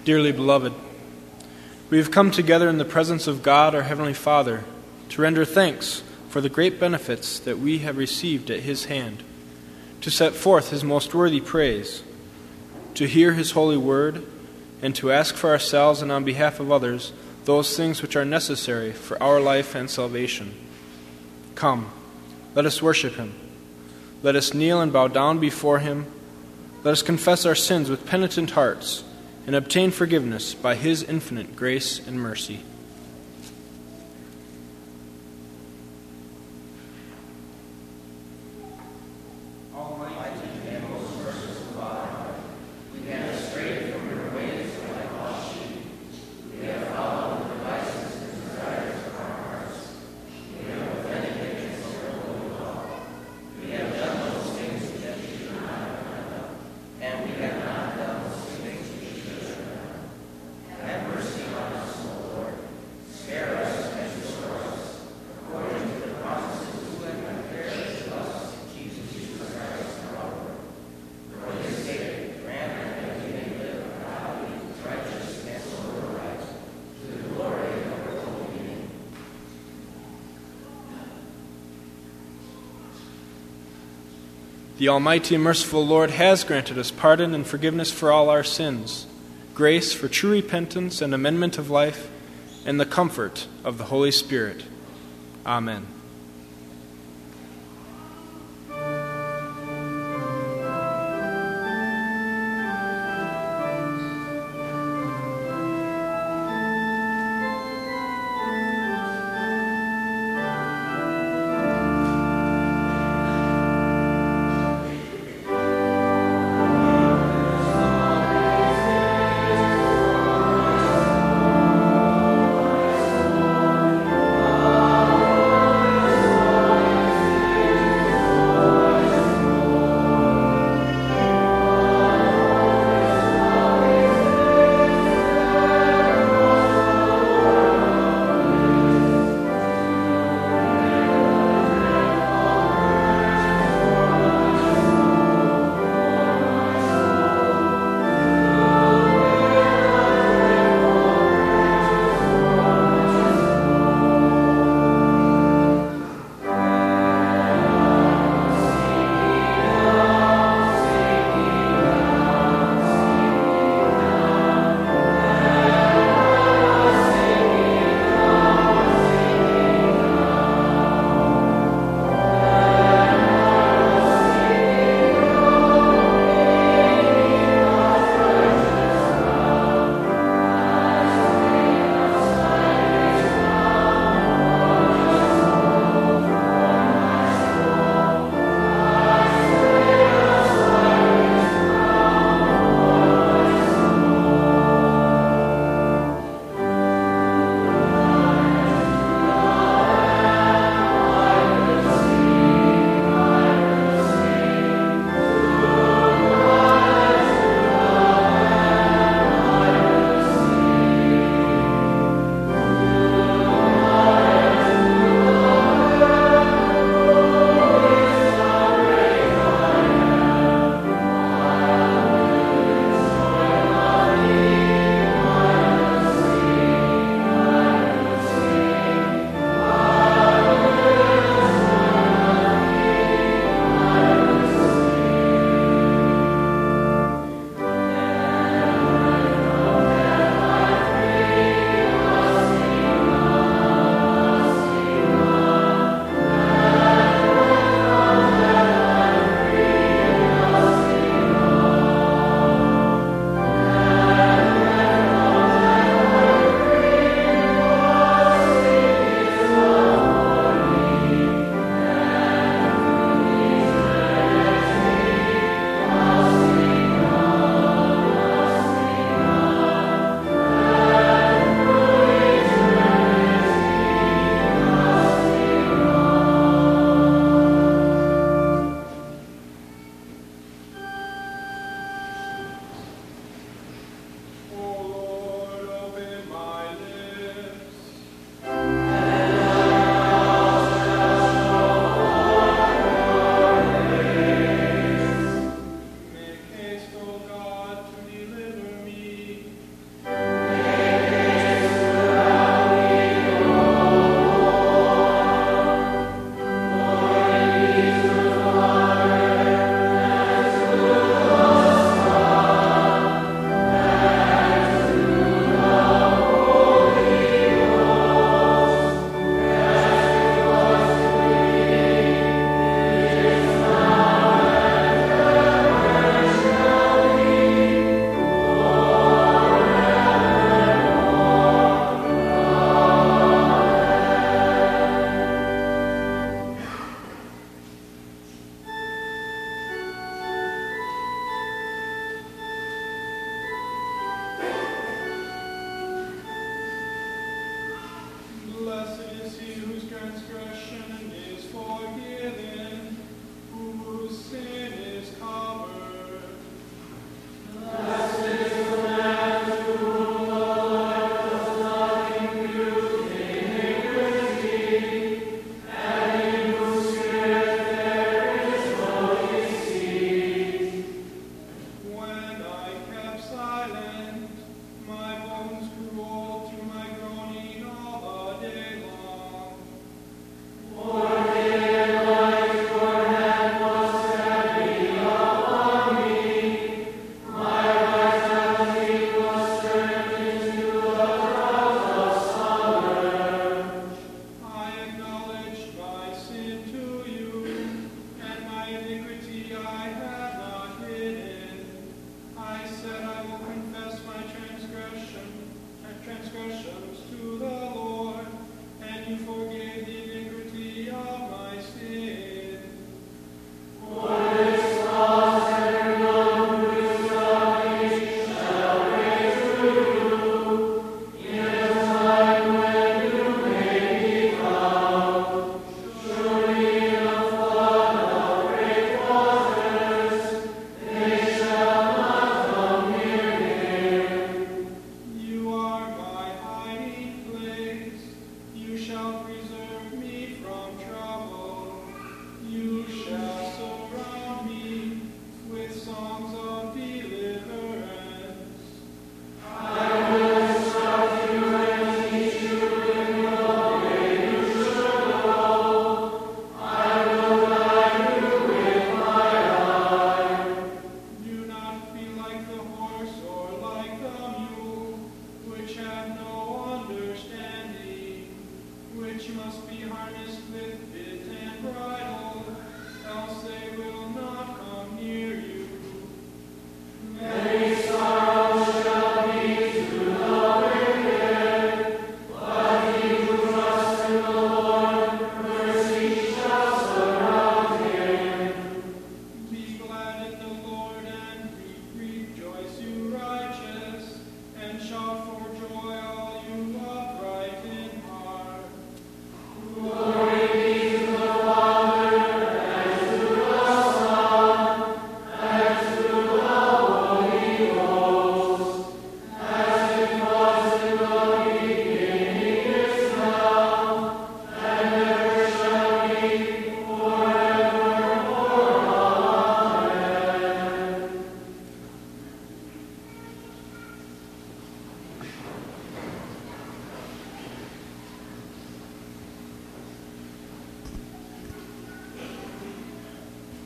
Dearly beloved, we have come together in the presence of God, our Heavenly Father, to render thanks for the great benefits that we have received at His hand, to set forth His most worthy praise, to hear His holy word, and to ask for ourselves and on behalf of others those things which are necessary for our life and salvation. Come, let us worship Him. Let us kneel and bow down before Him. Let us confess our sins with penitent hearts and obtain forgiveness by His infinite grace and mercy. The Almighty and merciful Lord has granted us pardon and forgiveness for all our sins, grace for true repentance and amendment of life, and the comfort of the Holy Spirit. Amen.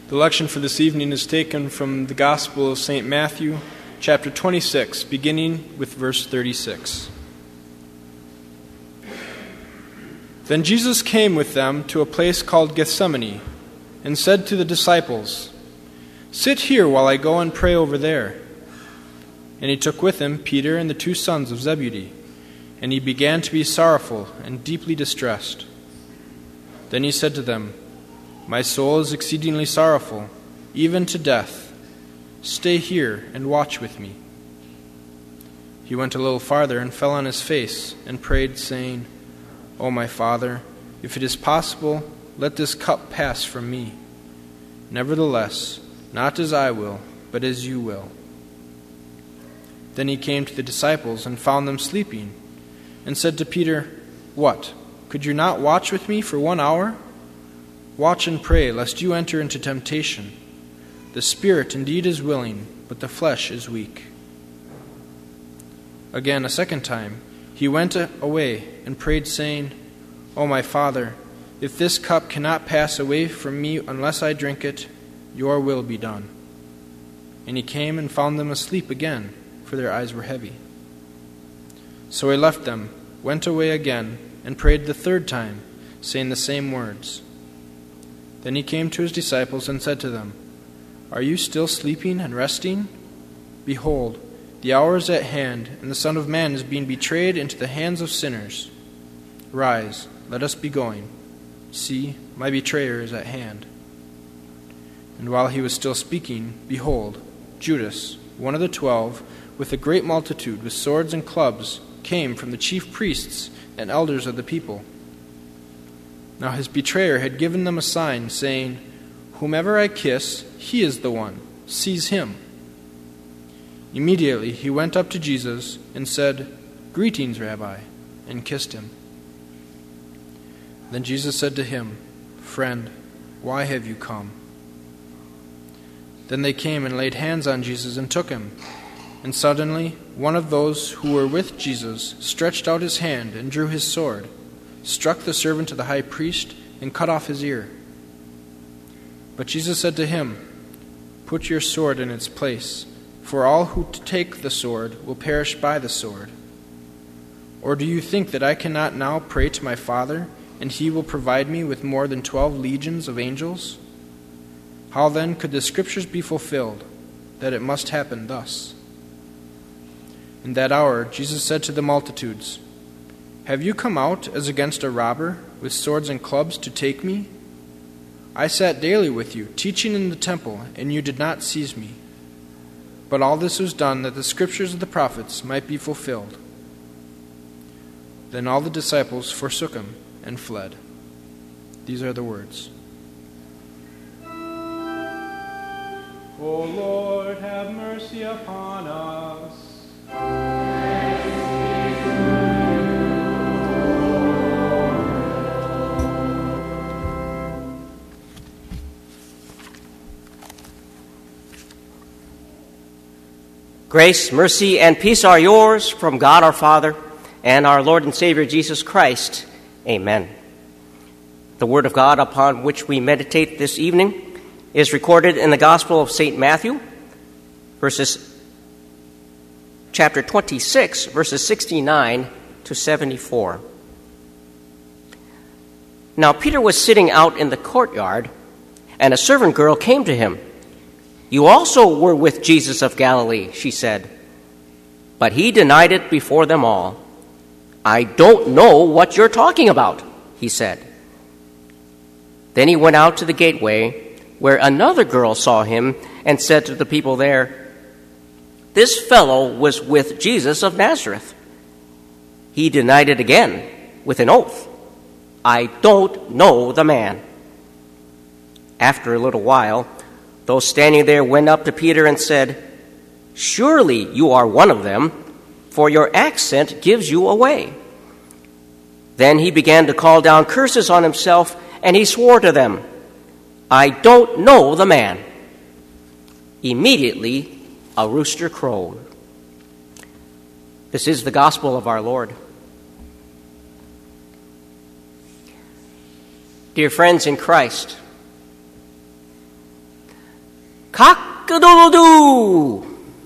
The lection for this evening is taken from the Gospel of St. Matthew, chapter 26, beginning with verse 36. Then Jesus came with them to a place called Gethsemane, and said to the disciples, "Sit here while I go and pray over there." And he took with him Peter and the 2 sons of Zebedee, and he began to be sorrowful and deeply distressed. Then he said to them, "My soul is exceedingly sorrowful, even to death. Stay here and watch with me." He went a little farther and fell on his face and prayed, saying, "O my Father, if it is possible, let this cup pass from me. Nevertheless, not as I will, but as you will." Then he came to the disciples and found them sleeping, and said to Peter, "What? Could you not watch with me for 1 hour? Watch and pray, lest you enter into temptation. The spirit indeed is willing, but the flesh is weak." Again, a second time, he went away and prayed, saying, "O my Father, if this cup cannot pass away from me unless I drink it, your will be done." And he came and found them asleep again, for their eyes were heavy. So he left them, went away again, and prayed the 3rd time, saying the same words. Then he came to his disciples and said to them, "Are you still sleeping and resting? Behold, the hour is at hand, and the Son of Man is being betrayed into the hands of sinners. Rise, let us be going. See, my betrayer is at hand." And while he was still speaking, behold, Judas, one of the 12, with a great multitude, with swords and clubs, came from the chief priests and elders of the people. Now his betrayer had given them a sign, saying, "Whomever I kiss, he is the one. Seize him." Immediately he went up to Jesus and said, "Greetings, Rabbi," and kissed him. Then Jesus said to him, "Friend, why have you come?" Then they came and laid hands on Jesus and took him. And suddenly one of those who were with Jesus stretched out his hand and drew his sword, struck the servant of the high priest, and cut off his ear. But Jesus said to him, "Put your sword in its place, for all who take the sword will perish by the sword. Or do you think that I cannot now pray to my Father, and he will provide me with more than 12 legions of angels? How then could the Scriptures be fulfilled, that it must happen thus?" In that hour Jesus said to the multitudes, "Have you come out as against a robber, with swords and clubs, to take me? I sat daily with you, teaching in the temple, and you did not seize me. But all this was done that the Scriptures of the prophets might be fulfilled." Then all the disciples forsook him and fled. These are the words. O Lord, have mercy upon us. Grace, mercy, and peace are yours from God our Father and our Lord and Savior Jesus Christ. Amen. The Word of God upon which we meditate this evening is recorded in the Gospel of St. Matthew, chapter 26, verses 69 to 74. Now Peter was sitting out in the courtyard, and a servant girl came to him. "You also were with Jesus of Galilee," she said. But he denied it before them all. "I don't know what you're talking about," he said. Then he went out to the gateway, where another girl saw him and said to the people there, "This fellow was with Jesus of Nazareth." He denied it again with an oath, "I don't know the man." After a little while, those standing there went up to Peter and said, "Surely you are one of them, for your accent gives you away." Then he began to call down curses on himself, and he swore to them, "I don't know the man." Immediately a rooster crowed. This is the gospel of our Lord. Dear friends in Christ, Cock-a-doodle-doo!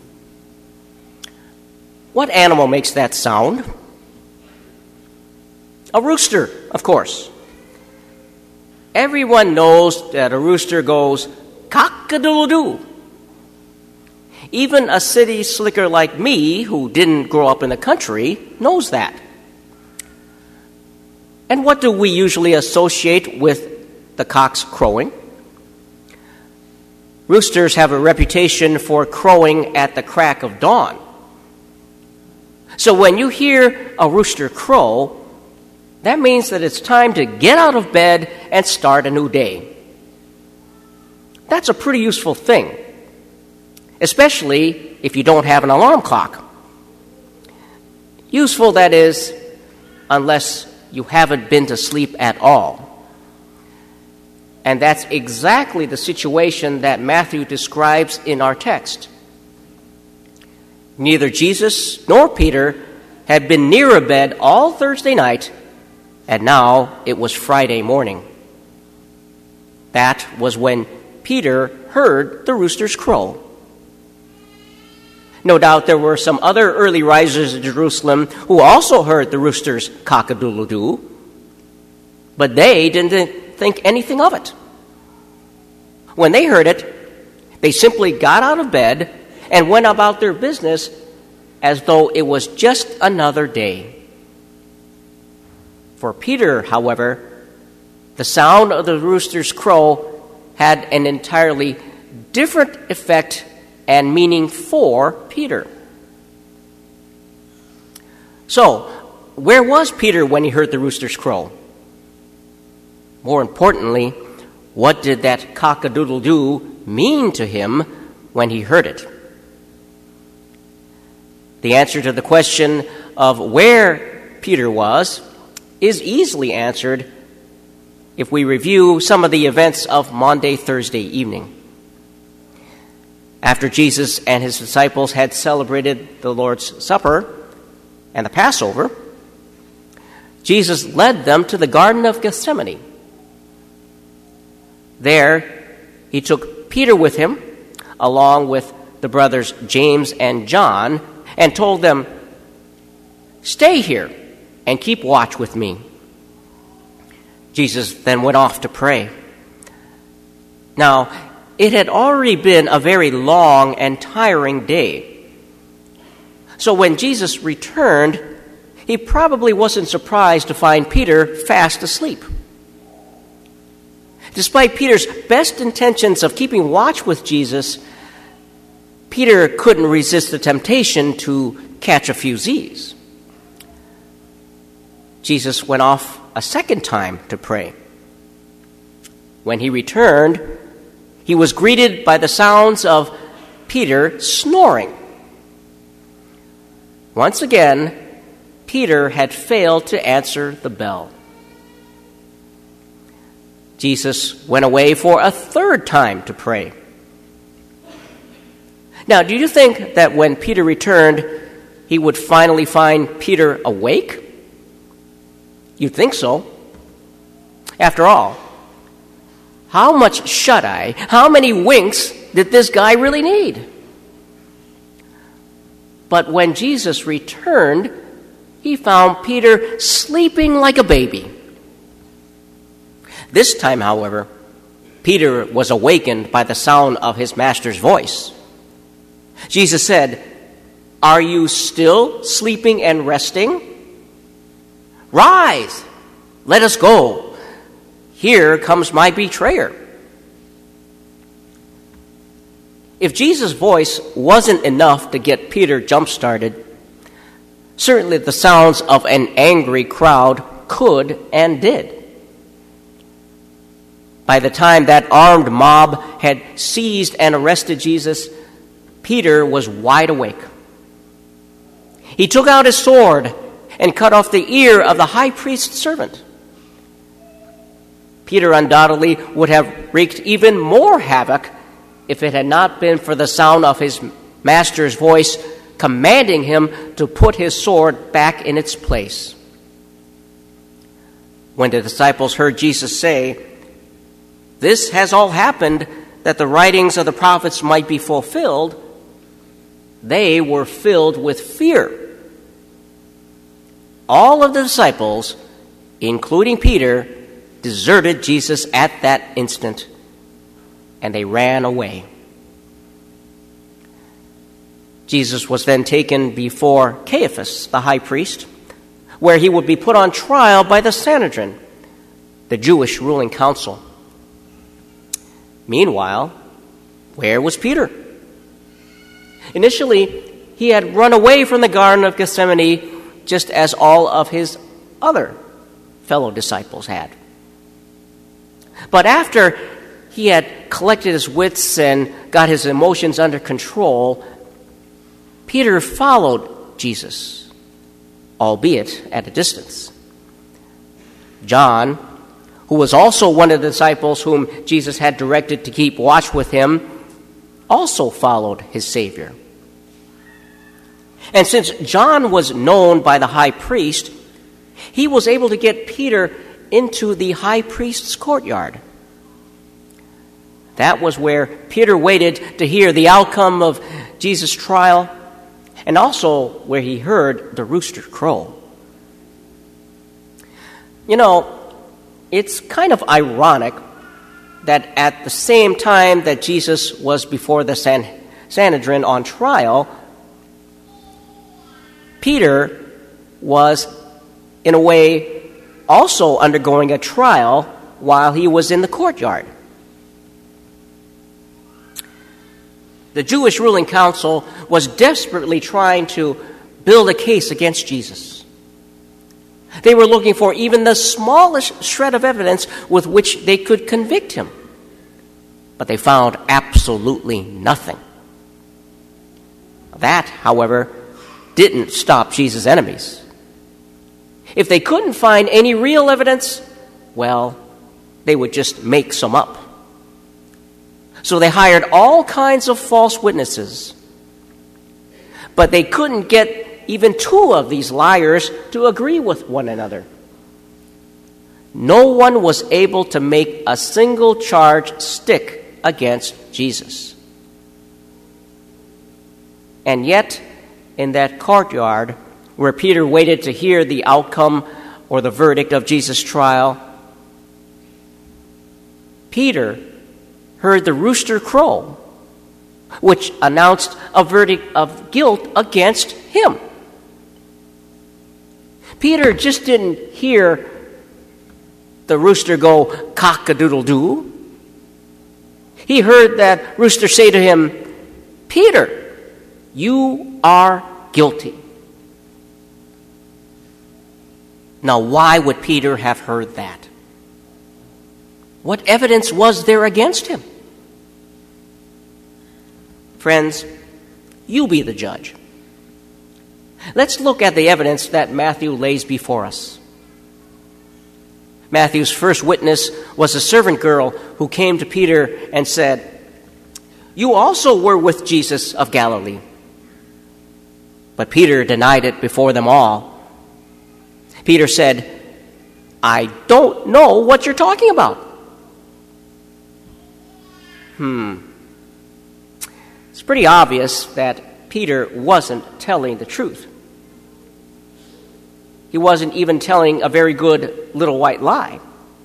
What animal makes that sound? A rooster, of course. Everyone knows that a rooster goes cock-a-doodle-doo. Even a city slicker like me, who didn't grow up in the country, knows that. And what do we usually associate with the cock's crowing? Roosters have a reputation for crowing at the crack of dawn. So when you hear a rooster crow, that means that it's time to get out of bed and start a new day. That's a pretty useful thing, especially if you don't have an alarm clock. Useful, that is, unless you haven't been to sleep at all. And that's exactly the situation that Matthew describes in our text. Neither Jesus nor Peter had been near a bed all Thursday night, and now it was Friday morning. That was when Peter heard the roosters crow. No doubt there were some other early risers in Jerusalem who also heard the roosters cock-a-doodle-doo, but they didn't think anything of it. When they heard it, they simply got out of bed and went about their business as though it was just another day. For Peter, however, the sound of the rooster's crow had an entirely different effect and meaning for Peter. So, where was Peter when he heard the rooster's crow? More importantly, what did that cock-a-doodle-doo mean to him when he heard it? The answer to the question of where Peter was is easily answered if we review some of the events of Maundy, Thursday evening. After Jesus and his disciples had celebrated the Lord's Supper and the Passover, Jesus led them to the Garden of Gethsemane. There, he took Peter with him, along with the brothers James and John, and told them, "Stay here and keep watch with me." Jesus then went off to pray. Now, it had already been a very long and tiring day. So when Jesus returned, he probably wasn't surprised to find Peter fast asleep. Despite Peter's best intentions of keeping watch with Jesus, Peter couldn't resist the temptation to catch a few Z's. Jesus went off a second time to pray. When he returned, he was greeted by the sounds of Peter snoring. Once again, Peter had failed to answer the bell. Jesus went away for a third time to pray. Now, do you think that when Peter returned, he would finally find Peter awake? You'd think so. After all, how much shut-eye, how many winks did this guy really need? But when Jesus returned, he found Peter sleeping like a baby. This time, however, Peter was awakened by the sound of his master's voice. Jesus said, "Are you still sleeping and resting? Rise, let us go. Here comes my betrayer." If Jesus' voice wasn't enough to get Peter jump-started, certainly the sounds of an angry crowd could and did. By the time that armed mob had seized and arrested Jesus, Peter was wide awake. He took out his sword and cut off the ear of the high priest's servant. Peter undoubtedly would have wreaked even more havoc if it had not been for the sound of his master's voice commanding him to put his sword back in its place. When the disciples heard Jesus say, "This has all happened that the writings of the prophets might be fulfilled, they were filled with fear. All of the disciples, including Peter, deserted Jesus at that instant, and they ran away. Jesus was then taken before Caiaphas, the high priest, where he would be put on trial by the Sanhedrin, the Jewish ruling council. Meanwhile, where was Peter? Initially, he had run away from the Garden of Gethsemane just as all of his other fellow disciples had. But after he had collected his wits and got his emotions under control, Peter followed Jesus, albeit at a distance. John, who was also one of the disciples whom Jesus had directed to keep watch with him, also followed his Savior. And since John was known by the high priest, he was able to get Peter into the high priest's courtyard. That was where Peter waited to hear the outcome of Jesus' trial, and also where he heard the rooster crow. You know, it's kind of ironic that at the same time that Jesus was before the Sanhedrin on trial, Peter was, in a way, also undergoing a trial while he was in the courtyard. The Jewish ruling council was desperately trying to build a case against Jesus. They were looking for even the smallest shred of evidence with which they could convict him. But they found absolutely nothing. That, however, didn't stop Jesus' enemies. If they couldn't find any real evidence, well, they would just make some up. So they hired all kinds of false witnesses. But they couldn't get even two of these liars to agree with one another. No one was able to make a single charge stick against Jesus. And yet, in that courtyard where Peter waited to hear the outcome or the verdict of Jesus' trial, Peter heard the rooster crow, which announced a verdict of guilt against him. Peter just didn't hear the rooster go cock-a-doodle-doo. He heard that rooster say to him, "Peter, you are guilty." Now, why would Peter have heard that? What evidence was there against him? Friends, you be the judge. Let's look at the evidence that Matthew lays before us. Matthew's first witness was a servant girl who came to Peter and said, "You also were with Jesus of Galilee." But Peter denied it before them all. Peter said, "I don't know what you're talking about." It's pretty obvious that Peter wasn't telling the truth. He wasn't even telling a very good little white lie.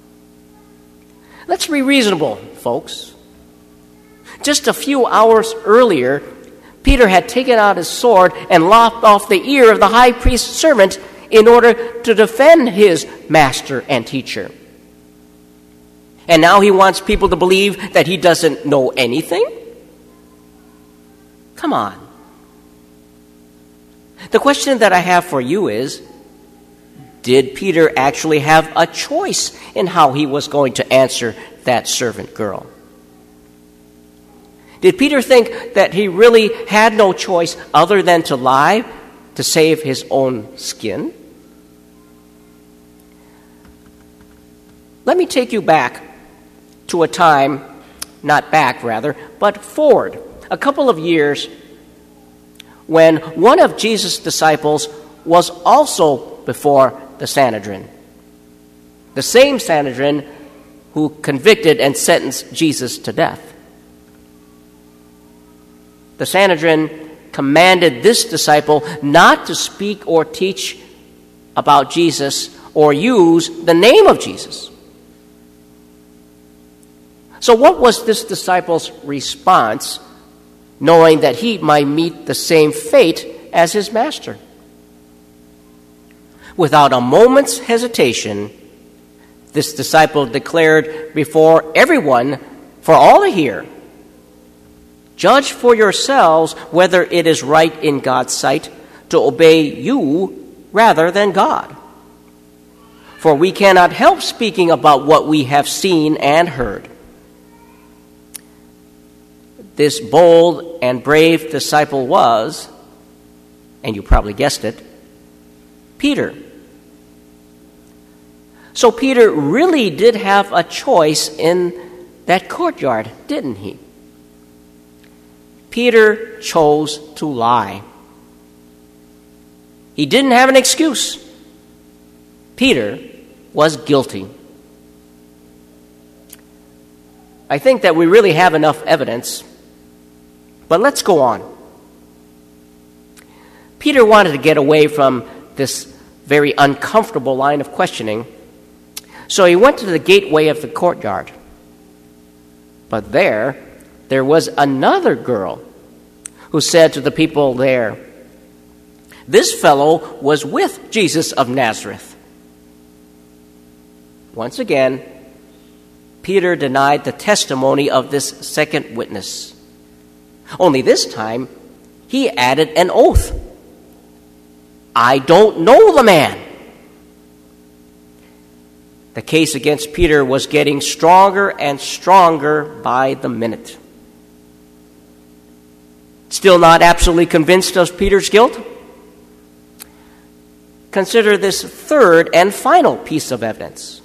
Let's be reasonable, folks. Just a few hours earlier, Peter had taken out his sword and lopped off the ear of the high priest's servant in order to defend his master and teacher. And now he wants people to believe that he doesn't know anything? Come on. The question that I have for you is, did Peter actually have a choice in how he was going to answer that servant girl? Did Peter think that he really had no choice other than to lie to save his own skin? Let me take you back to a time, not back rather, but forward, a couple of years, when one of Jesus' disciples was also before the Sanhedrin. The same Sanhedrin who convicted and sentenced Jesus to death. the Sanhedrin commanded this disciple not to speak or teach about Jesus or use the name of Jesus. So what was this disciple's response, knowing that he might meet the same fate as his master? Without a moment's hesitation, this disciple declared before everyone, for all to hear, "Judge for yourselves whether it is right in God's sight to obey you rather than God. For we cannot help speaking about what we have seen and heard." This bold and brave disciple was, and you probably guessed it, Peter. So Peter really did have a choice in that courtyard, didn't he? Peter chose to lie. He didn't have an excuse. Peter was guilty. I think that we really have enough evidence, but let's go on. Peter wanted to get away from this very uncomfortable line of questioning, so he went to the gateway of the courtyard. But there was another girl who said to the people there, "This fellow was with Jesus of Nazareth." Once again, Peter denied the testimony of this second witness. Only this time, he added an oath. "I don't know the man." The case against Peter was getting stronger and stronger by the minute. Still not absolutely convinced of Peter's guilt? Consider this third and final piece of evidence.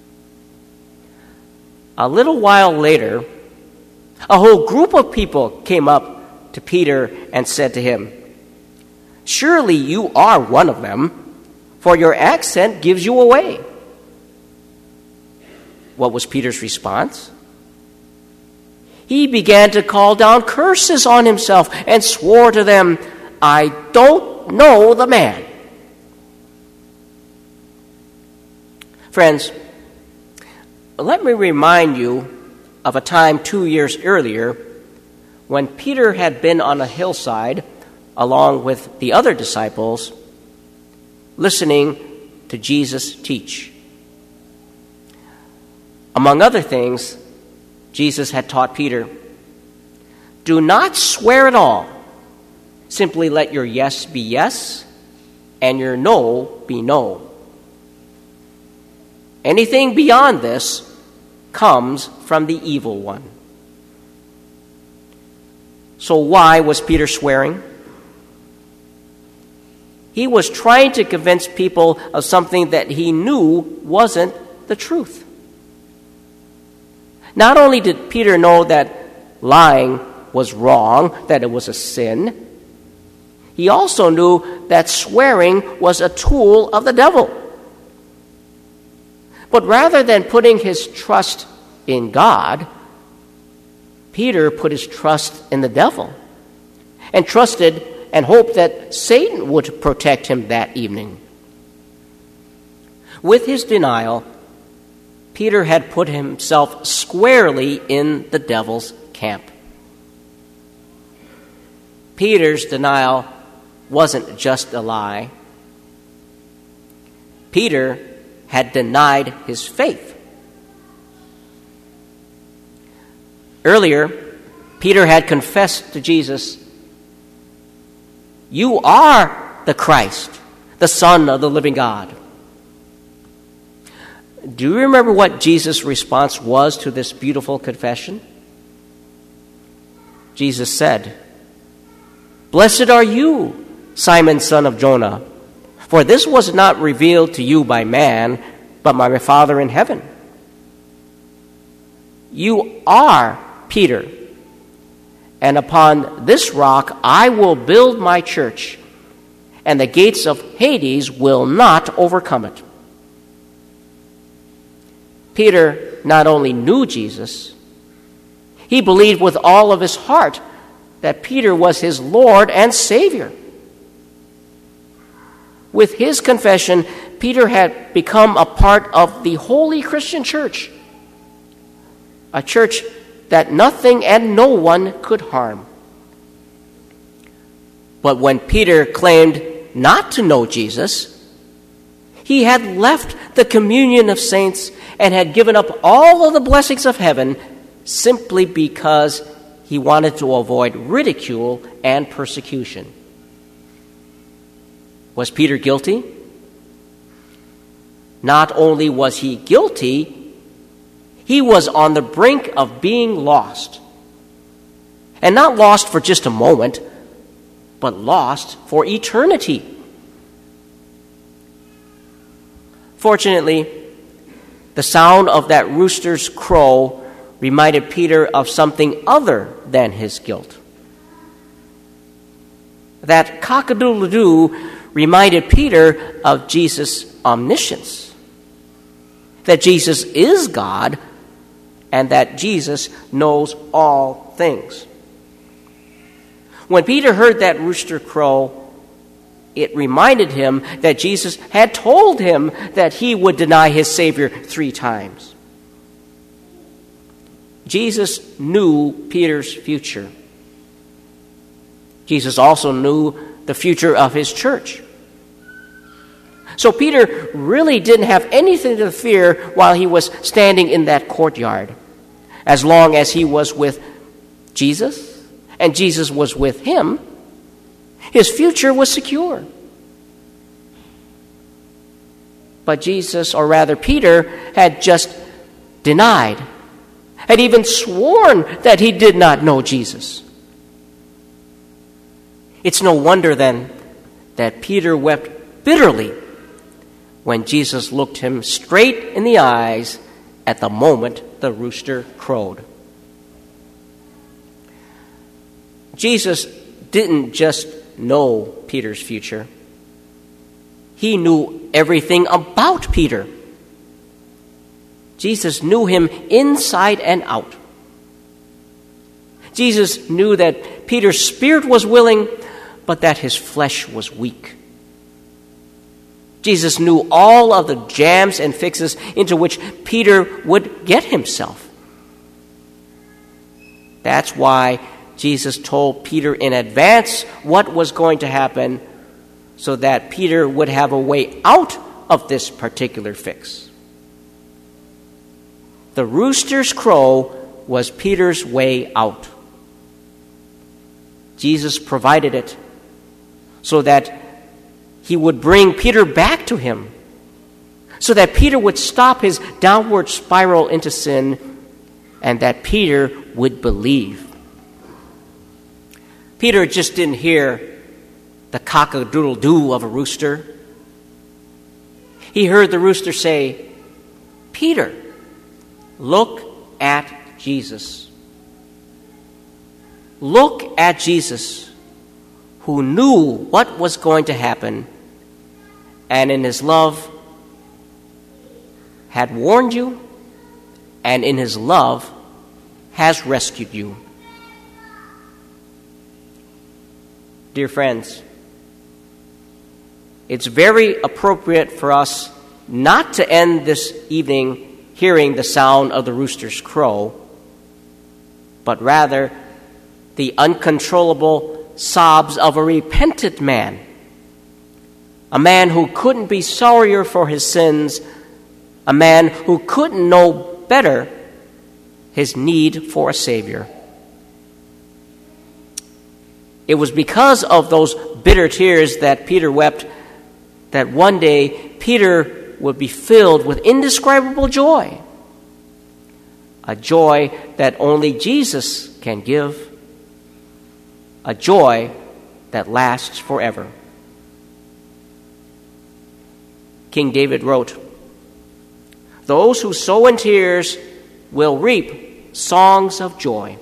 A little while later, a whole group of people came up to Peter and said to him, "Surely you are one of them, for your accent gives you away." What was Peter's response? He began to call down curses on himself and swore to them, "I don't know the man." Friends, let me remind you of a time 2 years earlier when Peter had been on a hillside along with the other disciples listening to Jesus teach. Among other things, Jesus had taught Peter, "Do not swear at all. Simply let your yes be yes and your no be no. Anything beyond this comes from the evil one." So why was Peter swearing? He was trying to convince people of something that he knew wasn't the truth. Not only did Peter know that lying was wrong, that it was a sin, he also knew that swearing was a tool of the devil. But rather than putting his trust in God, Peter put his trust in the devil and trusted and hoped that Satan would protect him that evening. With his denial, Peter had put himself squarely in the devil's camp. Peter's denial wasn't just a lie. Peter had denied his faith. Earlier, Peter had confessed to Jesus, "You are the Christ, the Son of the living God." Do you remember what Jesus' response was to this beautiful confession? Jesus said, "Blessed are you, Simon, son of Jonah, for this was not revealed to you by man, but by my Father in heaven. You are Peter, and upon this rock I will build my church, and the gates of Hades will not overcome it." Peter not only knew Jesus, he believed with all of his heart that Peter was his Lord and Savior. With his confession, Peter had become a part of the holy Christian church, a church that nothing and no one could harm. But when Peter claimed not to know Jesus, he had left the communion of saints and had given up all of the blessings of heaven simply because he wanted to avoid ridicule and persecution. Was Peter guilty? Not only was he guilty, he was on the brink of being lost. And not lost for just a moment, but lost for eternity. Fortunately, the sound of that rooster's crow reminded Peter of something other than his guilt. That cock-a-doodle-doo reminded Peter of Jesus' omniscience, that Jesus is God, and that Jesus knows all things. When Peter heard that rooster crow, it reminded him that Jesus had told him that he would deny his Savior 3 times. Jesus knew Peter's future. Jesus also knew the future of his church. So Peter really didn't have anything to fear while he was standing in that courtyard, as long as he was with Jesus and Jesus was with him. His future was secure. But Jesus, or rather Peter, had just denied, had even sworn that he did not know Jesus. It's no wonder then that Peter wept bitterly when Jesus looked him straight in the eyes at the moment the rooster crowed. Jesus didn't just know Peter's future. He knew everything about Peter. Jesus knew him inside and out. Jesus knew that Peter's spirit was willing, but that his flesh was weak. Jesus knew all of the jams and fixes into which Peter would get himself. That's why Jesus told Peter in advance what was going to happen, so that Peter would have a way out of this particular fix. The rooster's crow was Peter's way out. Jesus provided it so that he would bring Peter back to him, so that Peter would stop his downward spiral into sin, and that Peter would believe. Peter just didn't hear the cock-a-doodle-doo of a rooster. He heard the rooster say, "Peter, look at Jesus." Look at Jesus, who knew what was going to happen, and in his love had warned you, and in his love has rescued you. Dear friends, it's very appropriate for us not to end this evening hearing the sound of the rooster's crow, but rather the uncontrollable sobs of a repentant man, a man who couldn't be sorrier for his sins, a man who couldn't know better his need for a Savior. It was because of those bitter tears that Peter wept that one day Peter would be filled with indescribable joy, a joy that only Jesus can give, a joy that lasts forever. King David wrote, "Those who sow in tears will reap songs of joy."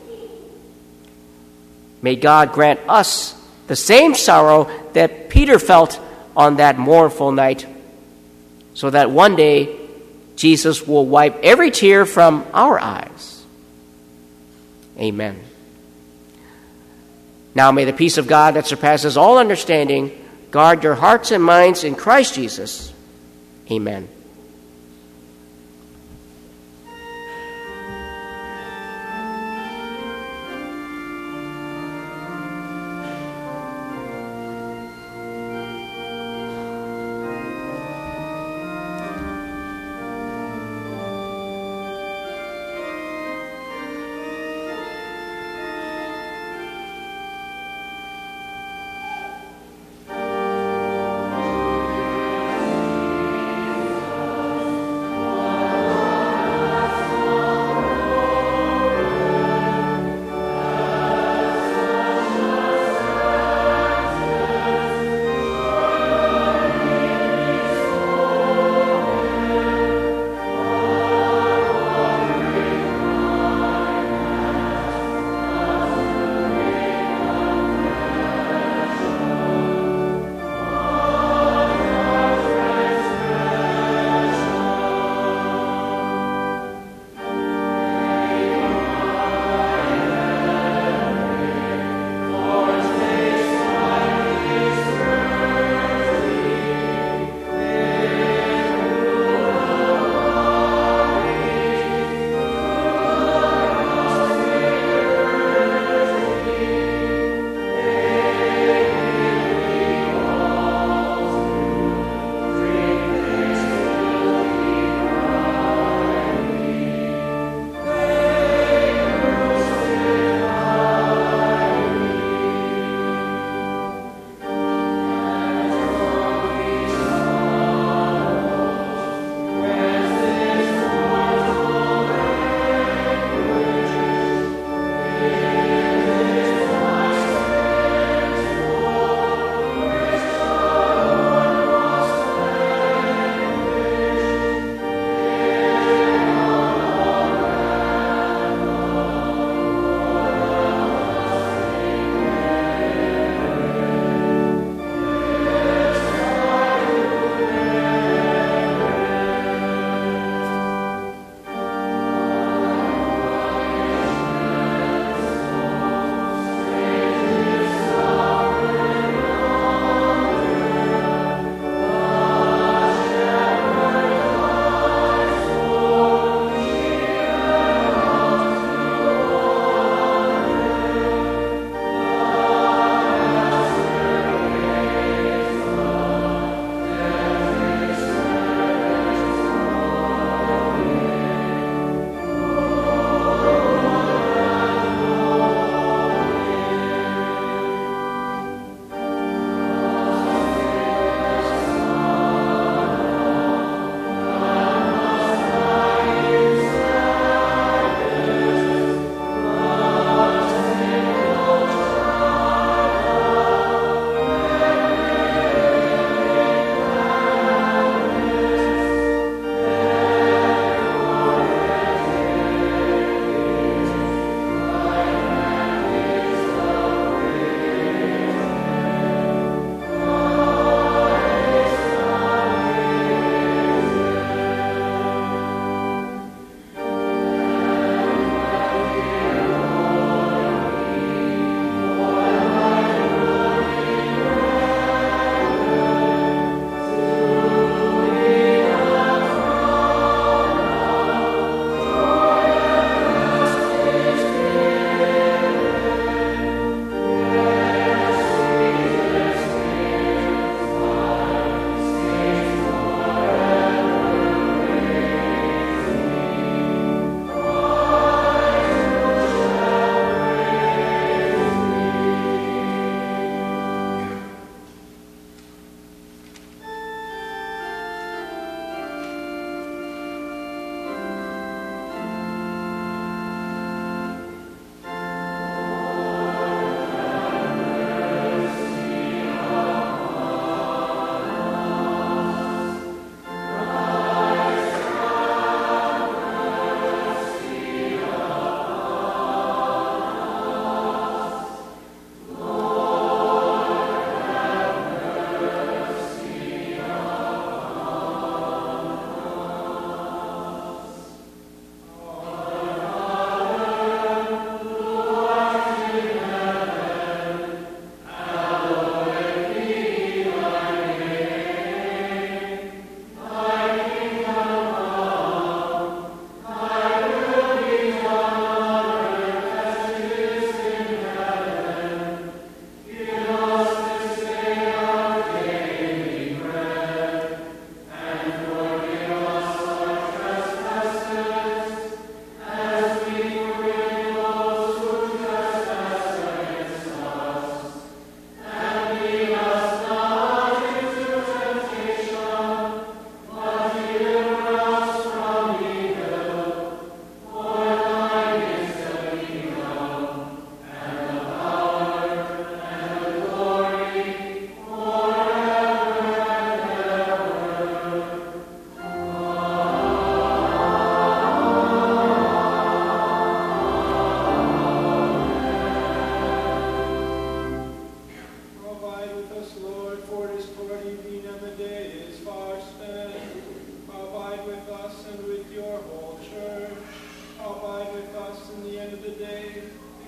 May God grant us the same sorrow that Peter felt on that mournful night, so that one day Jesus will wipe every tear from our eyes. Amen. Now may the peace of God that surpasses all understanding guard your hearts and minds in Christ Jesus. Amen.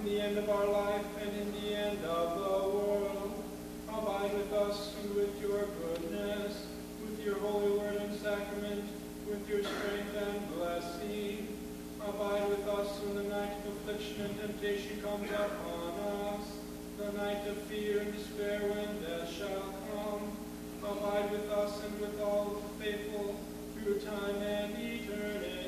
in the end of our life and in the end of the world. Abide with us and with your goodness, with your holy word and sacrament, with your strength and blessing. Abide with us when the night of affliction and temptation comes upon us, the night of fear and despair when death shall come. Abide with us and with all the faithful through time and eternity.